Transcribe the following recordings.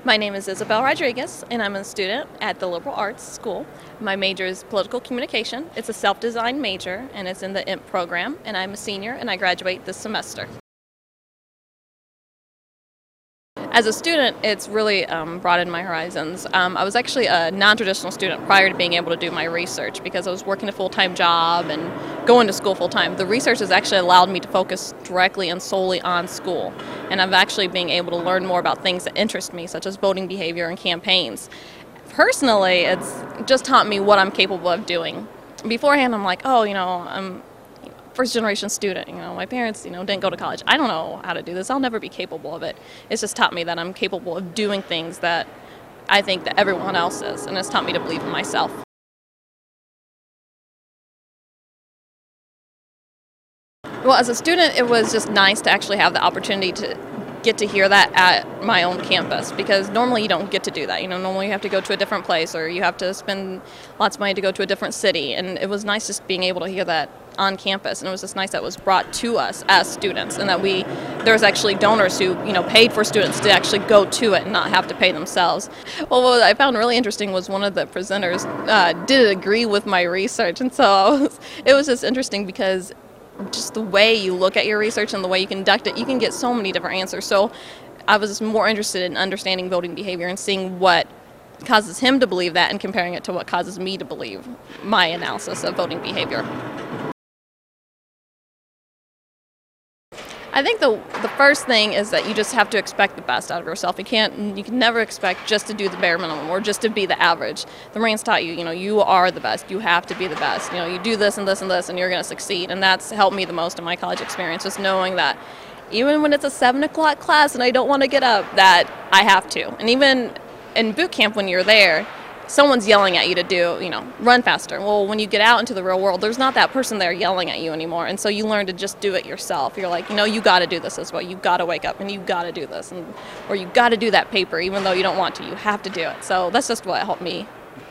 My name is Isabel Rodriguez, and I'm a student at the Liberal Arts School. My major is political communication. It's a self-designed major, and it's in the IMP program, and I'm a senior, and I graduate this semester. As a student, it's really broadened my horizons. I was actually a non-traditional student prior to being able to do my research because I was working a full-time job and going to school full-time. The research has actually allowed me to focus directly and solely on school, and I've actually been able to learn more about things that interest me, such as voting behavior and campaigns. Personally, it's just taught me what I'm capable of doing. Beforehand, I'm like, I'm first generation student, my parents, didn't go to college. I don't know how to do this. I'll never be capable of it. It's just taught me that I'm capable of doing things that I think that everyone else is, and it's taught me to believe in myself. Well, as a student, it was just nice to actually have the opportunity to get to hear that at my own campus, because normally you don't get to do that. Normally you have to go to a different place or you have to spend lots of money to go to a different city, and it was nice just being able to hear that on campus, and it was just nice that it was brought to us as students, and that there was actually donors who paid for students to actually go to it and not have to pay themselves. Well, what I found really interesting was one of the presenters did agree with my research, and so it was just interesting because just the way you look at your research and the way you conduct it, you can get so many different answers. So I was more interested in understanding voting behavior and seeing what causes him to believe that and comparing it to what causes me to believe my analysis of voting behavior. I think the first thing is that you just have to expect the best out of yourself. You can never expect just to do the bare minimum or just to be the average. The Marines taught you, you are the best. You have to be the best. You do this and this and this, and you're going to succeed. And that's helped me the most in my college experience, just knowing that even when it's a 7 o'clock class and I don't want to get up, that I have to. And even in boot camp when you're there, someone's yelling at you to do, run faster. Well, when you get out into the real world, there's not that person there yelling at you anymore. And so you learn to just do it yourself. You're like, you got to do this as well. You got to wake up and you got to do this. Or you got to do that paper, even though you don't want to. You have to do it. So that's just what helped me.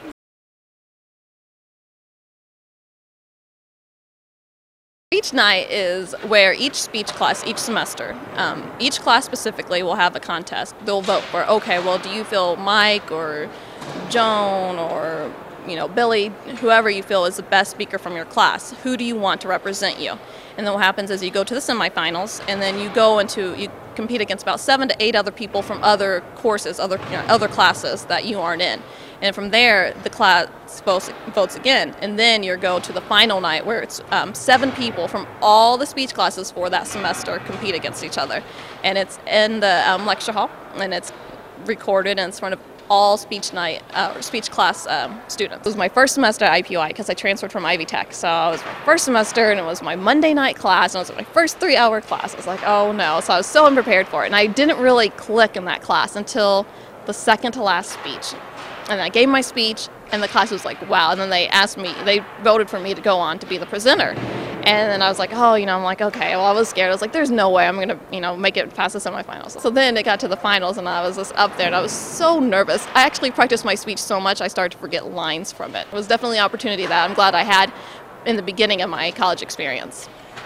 Speech night is where each speech class, each semester, each class specifically will have a contest. They'll vote for, okay, well, do you feel Mike or Joan or Billy, whoever you feel is the best speaker from your class, who do you want to represent you? And then what happens is you go to the semifinals, and then you compete against about 7 to 8 other people from other courses, other classes that you aren't in. And from there, the class votes again. And then you go to the final night where it's 7 people from all the speech classes for that semester compete against each other. And it's in the lecture hall, and it's recorded, and it's in front of all speech class students. It was my first semester at IPUI because I transferred from Ivy Tech. So it was my first semester, and it was my Monday night class, and it was my first 3-hour class. I was like, oh no. So I was so unprepared for it. And I didn't really click in that class until the second to last speech. And I gave my speech, and the class was like, wow. And then they voted for me to go on to be the presenter. And then I was like, I'm like, okay. Well, I was scared. I was like, there's no way I'm going to, make it past the semifinals. So then it got to the finals, and I was just up there, and I was so nervous. I actually practiced my speech so much I started to forget lines from it. It was definitely an opportunity that I'm glad I had in the beginning of my college experience.